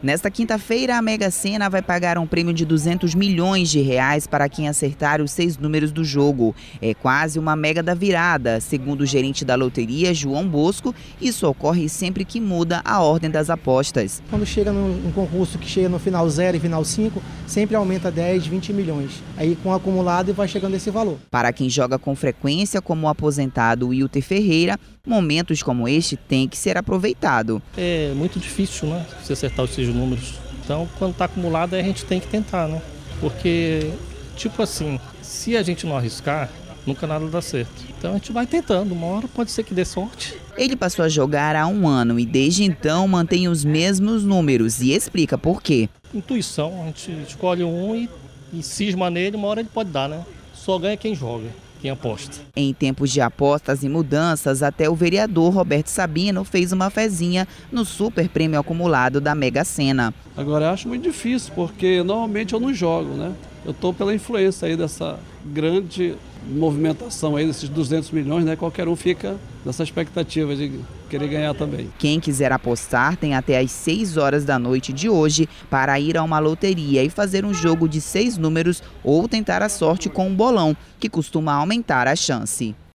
Nesta quinta-feira, a Mega Sena vai pagar um prêmio de R$200 milhões para quem acertar os 6 números do jogo. É quase uma mega da virada, segundo o gerente da loteria, João Bosco. Isso ocorre sempre que muda a ordem das apostas. Quando chega num concurso que chega no final 0 e final 5, sempre aumenta 10, 20 milhões. Aí com o acumulado vai chegando esse valor. Para quem joga com frequência, como o aposentado Wilter Ferreira, momentos como este têm que ser aproveitado. É muito difícil, né, você acertar os 6 números. Então, quando está acumulado, a gente tem que tentar, né? Porque, tipo assim, se a gente não arriscar, nunca nada dá certo. Então a gente vai tentando, uma hora pode ser que dê sorte. Ele passou a jogar há 1 ano e desde então mantém os mesmos números e explica por quê. Intuição, a gente escolhe um e cisma nele, uma hora ele pode dar, né? Só ganha quem joga, quem aposta. Em tempos de apostas e mudanças, até o vereador Roberto Sabino fez uma fezinha no super prêmio acumulado da Mega Sena. Agora eu acho muito difícil, porque normalmente eu não jogo, né? Eu estou pela influência aí dessa grande movimentação aí desses 200 milhões, né? Qualquer um fica nessa expectativa de querer ganhar também. Quem quiser apostar tem até às 6 horas da noite de hoje para ir a uma loteria e fazer um jogo de 6 números ou tentar a sorte com um bolão, que costuma aumentar a chance.